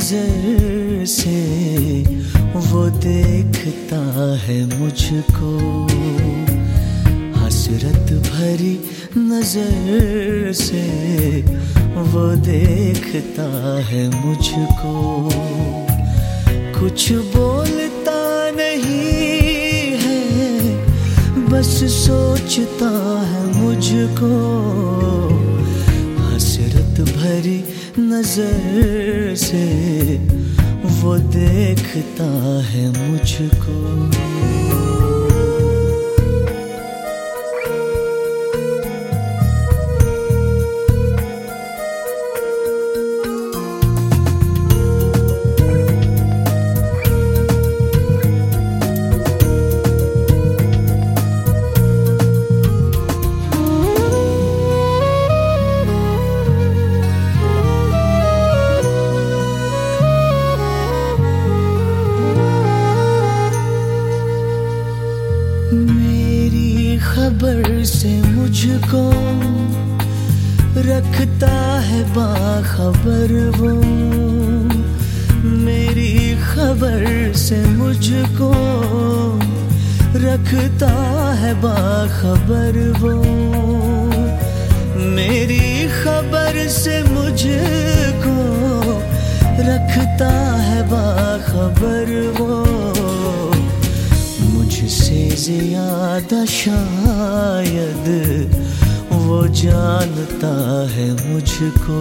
नजर से वो देखता है मुझको, हसरत भरी नजर से वो देखता है मुझको। कुछ बोलता नहीं है, बस सोचता है मुझको, हसरत भरी नजर से वो देखता है मुझको। मेरी खबर से मुझको रखता है बाखबर वो, मेरी खबर से मुझको रखता है बाखबर वो, मेरी खबर से मुझको रखता है बाखबर वो। मुझसे ज्यादा शायद वो जानता है मुझको,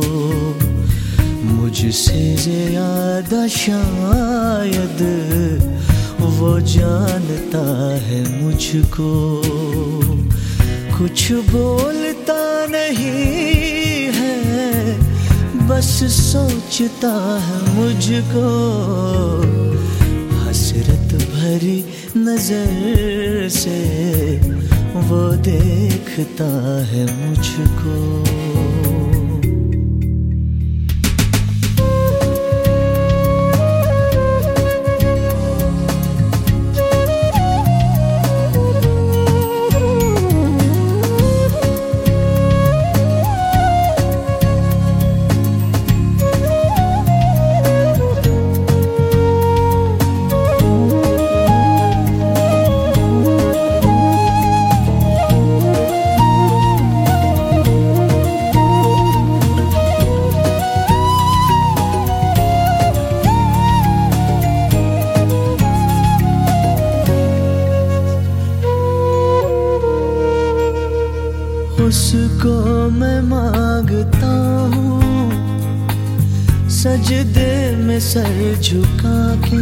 मुझसे ज्यादा शायद वो जानता है मुझको। कुछ बोलता नहीं है, बस सोचता है मुझको, हसरत भरी नजर से वो देखता है मुझको। उसको मैं मांगता हूँ सजदे में सर झुका के,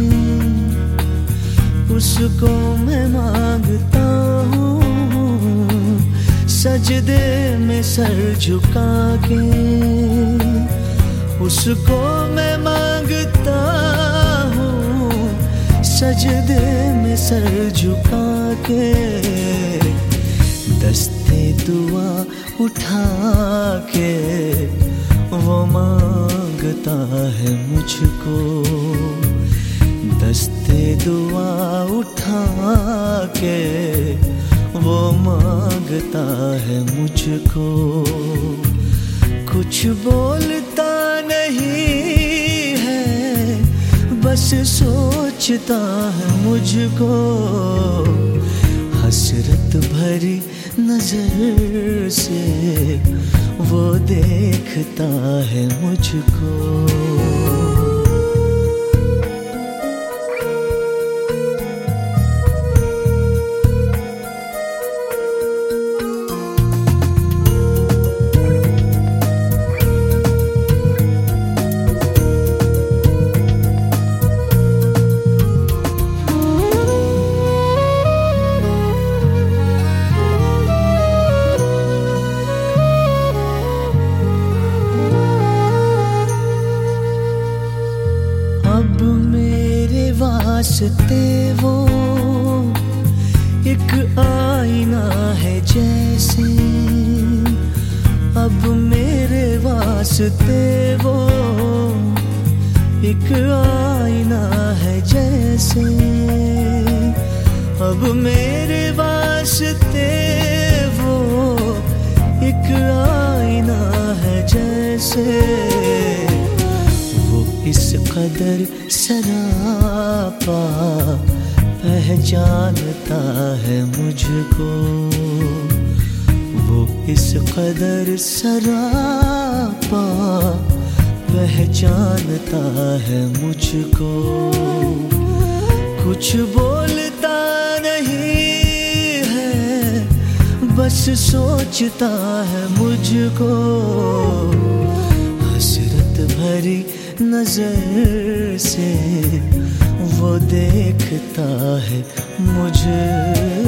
उसको मैं मांगता हूँ सजदे में सर झुका के, उसको मैं मांगता हूँ सजदे में सर झुका के। दस्ते दुआ उठा के वो मांगता है मुझको, दस्ते दुआ उठा के वो मांगता है मुझको। कुछ बोलता नहीं है, बस सोचता है मुझको, हसरत भरी नजर से वो देखता है मुझको। अब मेरे वास्ते वो एक आईना है जैसे, अब मेरे वास्ते वो एक आईना है जैसे, अब मेरे वास्ते वो एक आईना है जैसे। वो इस कदर सरापा पहचानता है मुझको, वो इस कदर सरापा पहचानता है मुझको। कुछ बोलता नहीं है, बस सोचता है मुझको, हसरत भरी नजर से वो देखता है मुझको।